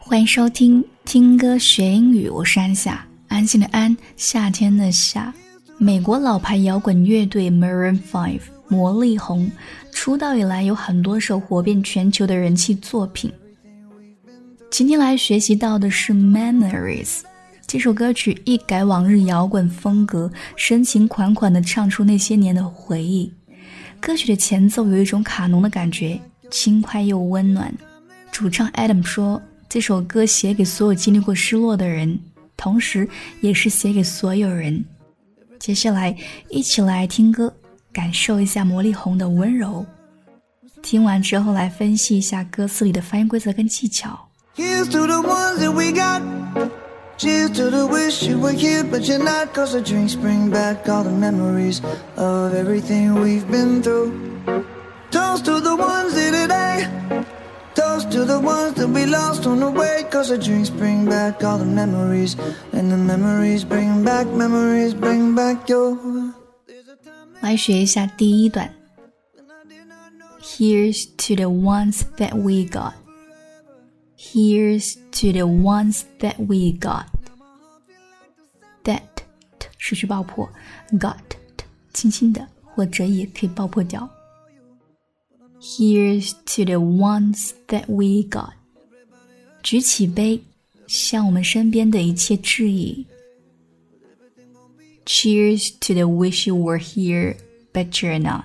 欢迎收听听歌学英语，我是安夏，安静的安，夏天的夏。美国老牌摇滚乐队 Maroon 5魔力红出道以来有很多首火遍全球的人气作品。今天来学习到的是 Memories， 这首歌曲一改往日摇滚风格，深情款款地唱出那些年的回忆。歌曲的前奏有一种卡农的感觉，轻快又温暖。主唱 Adam 说，这首歌写给所有经历过失落的人，同时也是写给所有人。接下来一起来听歌，感受一下魔力红的温柔。听完之后来分析一下歌词里的发音规则跟技巧。 Here's to the ones that we got. Cheers to the wish you were here but you're not, 'cause the drinks bring back all the memories of everything we've been through. Toast to the ones here today. Toast to the ones that we lost on the way, 'cause the drinks bring back all the memories, and the memories bring back your. 来学一下第一段。 Here's to the ones that we got. Here's to the ones that we got. That 失去爆破， got 轻轻的，或者也可以爆破掉。Here's to the ones that we got. 举起杯，向我们身边的一切致意。Cheers to the wish you were here, but you're not.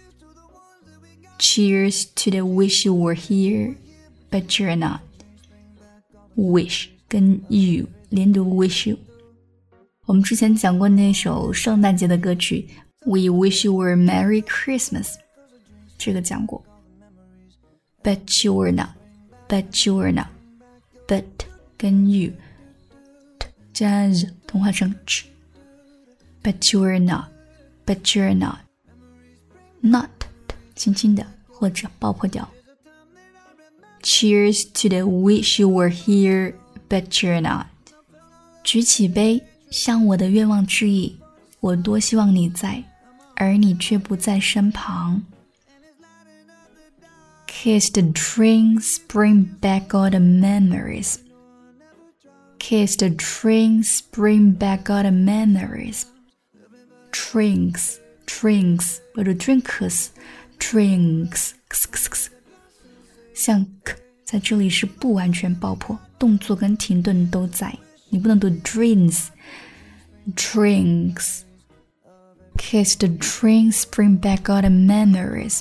Cheers to the wish you were here, but you're not. Wish 跟 you 连读 wish you。 我们之前讲过那首圣诞节的歌曲 We wish you were Merry Christmas， 这个讲过。 But you were not, but you were not. But 跟 you 加 z 同化成 ch。 But you were not, but you're not. Not 轻轻的或者爆破掉。 Cheers to the wish you were here, but you're not. 举起杯，向我的愿望致意，我多希望你在，而你却不在身旁。 Kiss the drinks, bring back all the memories. Kiss the drinks, bring back all the memories. Drinks, drinks 或者 drinks, drinks 像 k 在这里是不完全爆破，动作跟停顿都在，你不能读 drinks. Drinks. Kiss the drinks, bring back all the memories.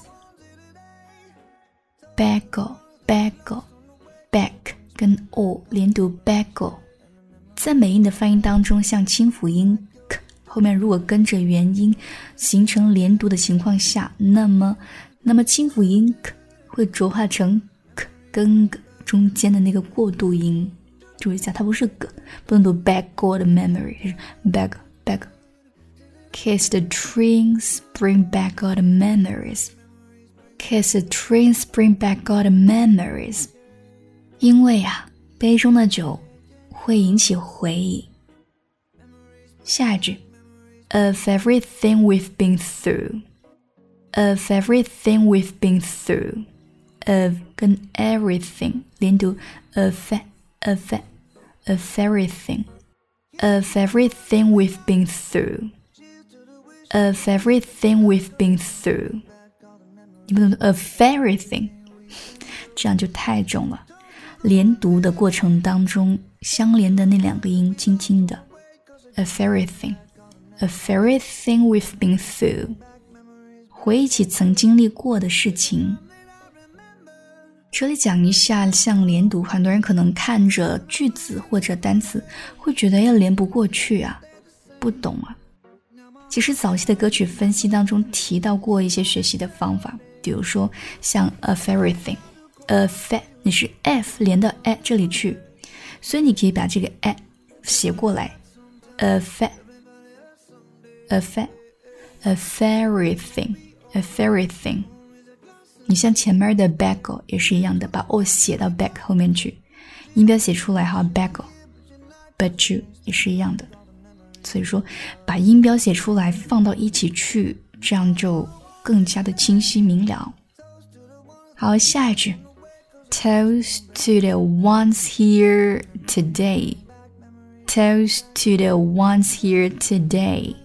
Bagel, bagel, back 跟 o 连读 bagel， 在美音的发音当中，像清辅音 k 后面如果跟着元音形成连读的情况下，那么清辅音 k 会浊化成 k 跟 g 中间的那个过渡音，注意一下，它不是 g， 不能读 bagel 的 memory， 是 bagel bagel。 Kiss the drinks, bring back all the memories. Kiss the drinks, bring back all the memories. 因为杯中的酒会引起回忆。下一句 Of everything we've been through. Of everything we've been through. Of 跟 everything 连读 of everything. Of everything we've been through. Of everything we've been through. 你不能 of everything， 这样就太重了。连读的过程当中，相连的那两个音轻轻的 of everything. Of everything we've been through. 回忆起曾经历过的事情。这里讲一下像连读，很多人可能看着句子或者单词会觉得要连不过去不懂其实早期的歌曲分析当中提到过一些学习的方法，比如说像 of everything, of 你是 f 连到 a 这里去，所以你可以把这个 a 写过来 of everything, of everything。 你像前面的 bagel 也是一样的，把 o 写到 back 后面去，音标写出来bagel, but you 也是一样的。所以说把音标写出来放到一起去，这样就更加的清晰明了。好，下一句 Toast to the ones here today. Toast to the ones here today.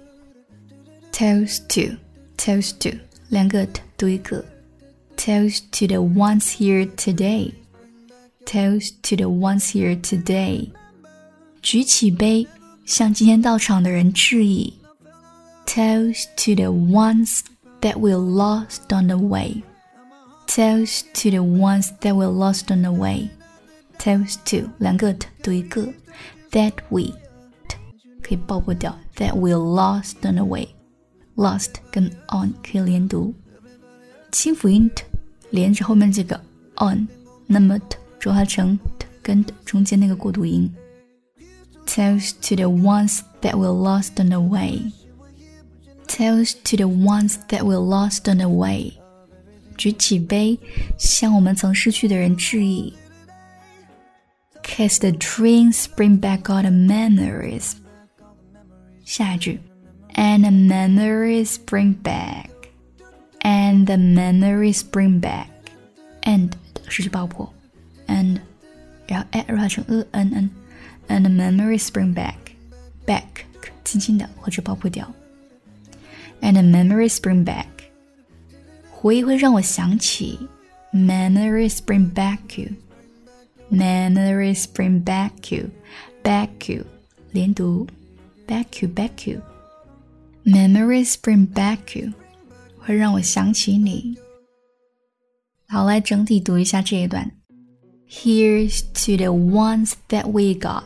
Toast to, toast to, 两个 t 读一个。Toast to the ones here today. Toast to the ones here today. 举起杯，向今天到场的人致意。Toast to the ones that we lost on the way. Toast to the ones that we lost on the way. Toast to 两个 t 读一个。That we t 可以爆破掉 That we lost on the way. Lost 跟 on 可以连读。清辅音 t 连着后面这个 on， 那么 t 浊化成 t 跟 t 中间那个过渡音。Toast to the ones that we lost on the way. Toast to the ones that we lost on the way. 举起杯，向我们曾失去的人致意。Kiss the drinks, bring back all the memories. 下一句 And the memories bring back. And the memories bring back. And 失去爆破 And 然后 at 弱化成n And the memories bring back. Back 轻轻的或者爆破掉 And the memories bring back. 回忆会让我想起 Memories bring back you. Memories bring back you. Back you 连读 Back you, back you. Memories bring back you 会让我想起你。好，来整体读一下这一段。Here's to the ones that we got.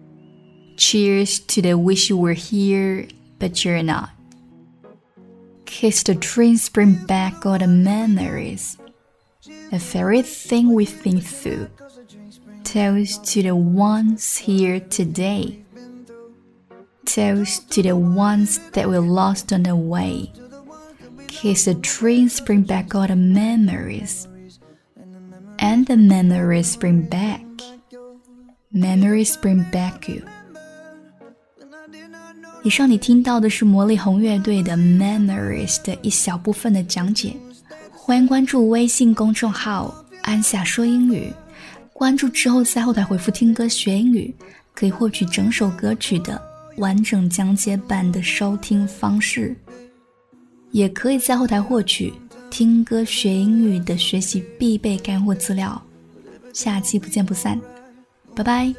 Cheers to the wish you were here, but you're not. Kiss the drinks, bring back all the memories of everything we've been through. Toast to the ones here today. Toast to the ones that we lost on the way. Kiss the drinks, bring back all the memories. And the memories bring back. Memories bring back you. 以上你听到的是魔力红乐队的 Memories 的一小部分的讲解。欢迎关注微信公众号安夏说英语，关注之后在后台回复听歌学英语，可以获取整首歌曲的完整讲解版的收听方式，也可以在后台获取听歌学英语的学习必备干货资料。下期不见不散，拜拜。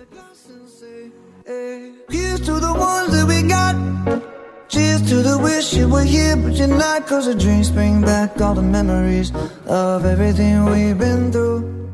Here's to the ones that we got. Cheers to the wish you were here, but you're not. 'Cause the drinks bring back all the memories of everything we've been through.